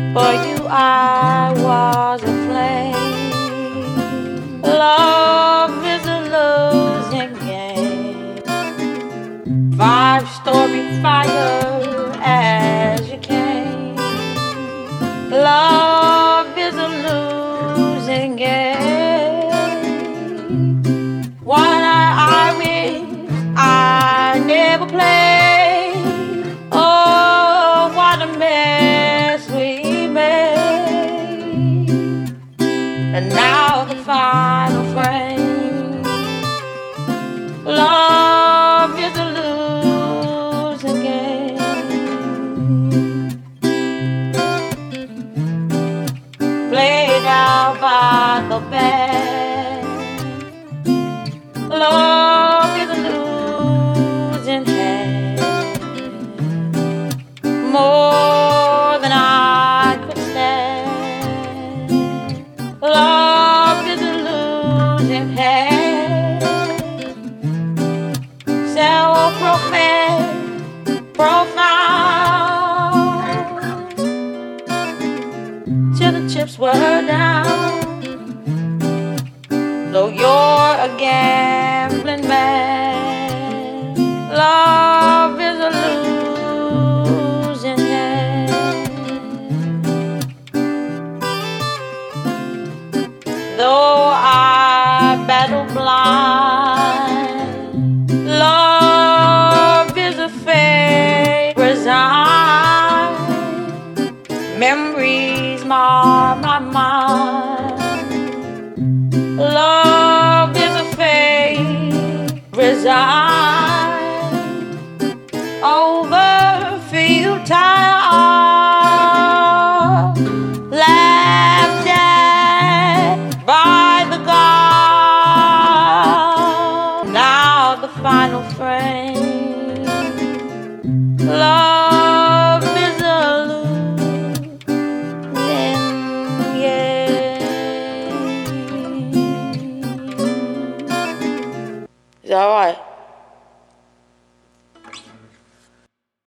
For you I was a flame. Love is a losing game. 5-story fire as you came. Love is a losing game. One I wish I never played. Oh, what a mess we made. And now the final frame. Love is a losing game. Played out by the band. Love is a losing hand. More than I could stand. Love is a losing hand. Self-professed, profound, till the chips were down. Though you're a gambling man, love is a losing hand. Though I battle blind, love is a fate resigned. Memories mar my mind. Love is a fate resigned. Over futile, laughed at by the gods. Now the final frame. Love is a losing game. Is that all right?